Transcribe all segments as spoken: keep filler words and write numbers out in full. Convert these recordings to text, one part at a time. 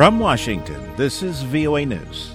From Washington, this is V O A News.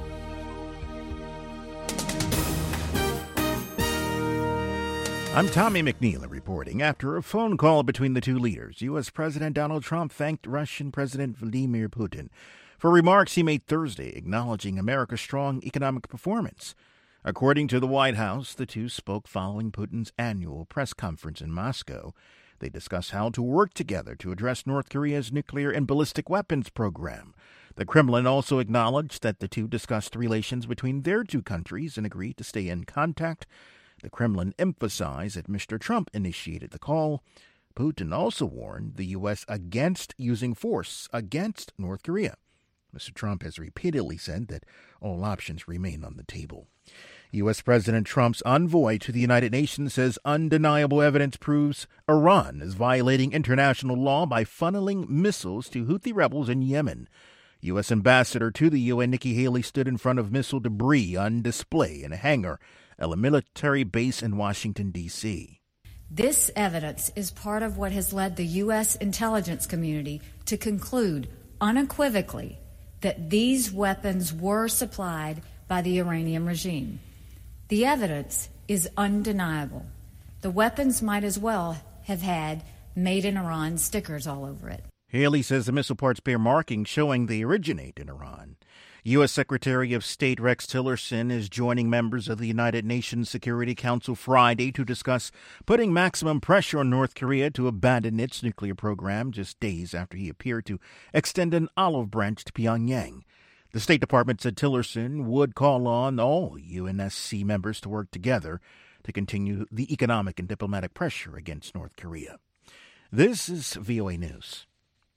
I'm Tommy McNeil reporting. After a phone call between the two leaders, U S. President Donald Trump thanked Russian President Vladimir Putin for remarks he made Thursday acknowledging America's strong economic performance. According to the White House, the two spoke following Putin's annual press conference in Moscow. They discussed how to work together to address North Korea's nuclear and ballistic weapons program. The Kremlin also acknowledged that the two discussed relations between their two countries and agreed to stay in contact. The Kremlin emphasized that Mister Trump initiated the call. Putin also warned the U S against using force against North Korea. Mister Trump has repeatedly said that all options remain on the table. U S. President Trump's envoy to the United Nations says undeniable evidence proves Iran is violating international law by funneling missiles to Houthi rebels in Yemen. U S. Ambassador to the U N Nikki Haley stood in front of missile debris on display in a hangar at a military base in Washington, D C This evidence is part of what has led the U S intelligence community to conclude unequivocally that these weapons were supplied by the Iranian regime. The evidence is undeniable. The weapons might as well have had Made in Iran stickers all over it. Haley says the missile parts bear markings showing they originate in Iran. U S. Secretary of State Rex Tillerson is joining members of the United Nations Security Council Friday to discuss putting maximum pressure on North Korea to abandon its nuclear program just days after he appeared to extend an olive branch to Pyongyang. The State Department said Tillerson would call on all U N S C members to work together to continue the economic and diplomatic pressure against North Korea. This is V O A News.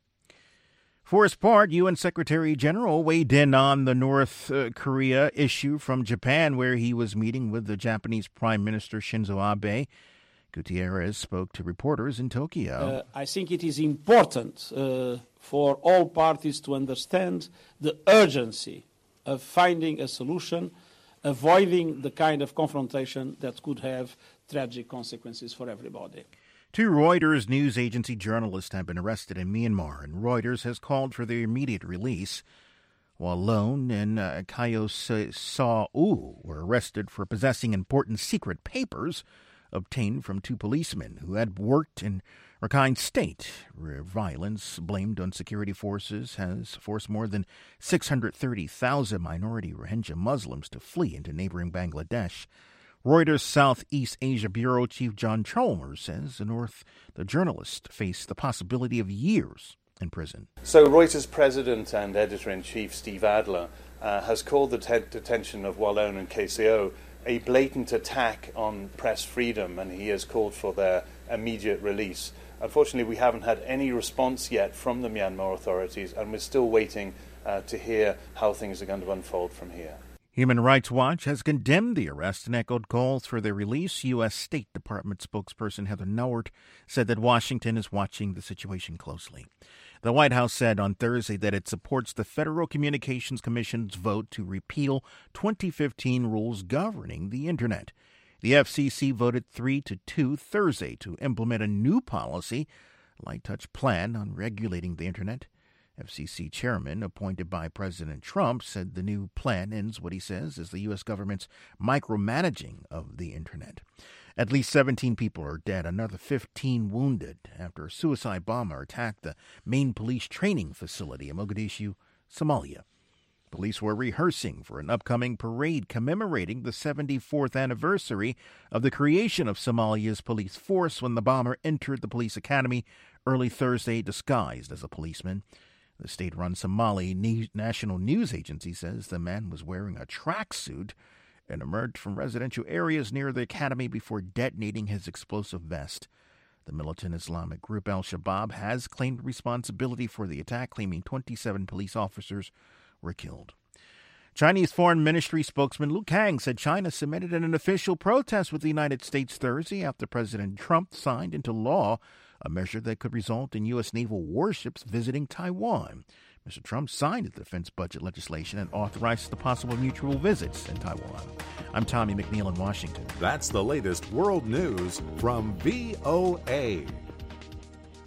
For his part, U N. Secretary General weighed in on the North uh, Korea issue from Japan, where he was meeting with the Japanese Prime Minister Shinzo Abe. Gutierrez spoke to reporters in Tokyo. Uh, I think it is important uh, for all parties to understand the urgency of finding a solution, avoiding the kind of confrontation that could have tragic consequences for everybody. Two Reuters news agency journalists have been arrested in Myanmar, and Reuters has called for their immediate release, while Lone and uh, Kyo Saw-oo were arrested for possessing important secret papers obtained from two policemen who had worked in Rakhine State, where violence blamed on security forces has forced more than six hundred thirty thousand minority Rohingya Muslims to flee into neighboring Bangladesh. Reuters Southeast Asia Bureau Chief John Chalmers says the North, the journalist faced the possibility of years in prison. So Reuters president and editor-in-chief Steve Adler uh, has called the te- detention of Wallone and K C O a blatant attack on press freedom, and he has called for their immediate release. Unfortunately, we haven't had any response yet from the Myanmar authorities, and we're still waiting uh, to hear how things are going to unfold from here. Human Rights Watch has condemned the arrest and echoed calls for their release. U S. State Department spokesperson Heather Nauert said that Washington is watching the situation closely. The White House said on Thursday that it supports the Federal Communications Commission's vote to repeal twenty fifteen rules governing the Internet. The F C C voted three to two Thursday to implement a new policy, light touch plan on regulating the Internet. F C C chairman appointed by President Trump said the new plan ends what he says is the U S government's micromanaging of the Internet. At least seventeen people are dead, another fifteen wounded after a suicide bomber attacked the main police training facility in Mogadishu, Somalia. Police were rehearsing for an upcoming parade commemorating the seventy-fourth anniversary of the creation of Somalia's police force when the bomber entered the police academy early Thursday disguised as a policeman. The state-run Somali National News Agency says the man was wearing a tracksuit and emerged from residential areas near the academy before detonating his explosive vest. The militant Islamic group Al-Shabaab has claimed responsibility for the attack, claiming twenty-seven police officers were killed. Chinese Foreign Ministry spokesman Lu Kang said China submitted an official protest with the United States Thursday after President Trump signed into law a measure that could result in U S naval warships visiting Taiwan. Mister Trump signed the defense budget legislation and authorized the possible mutual visits in Taiwan. I'm Tommy McNeil in Washington. That's the latest world news from V O A.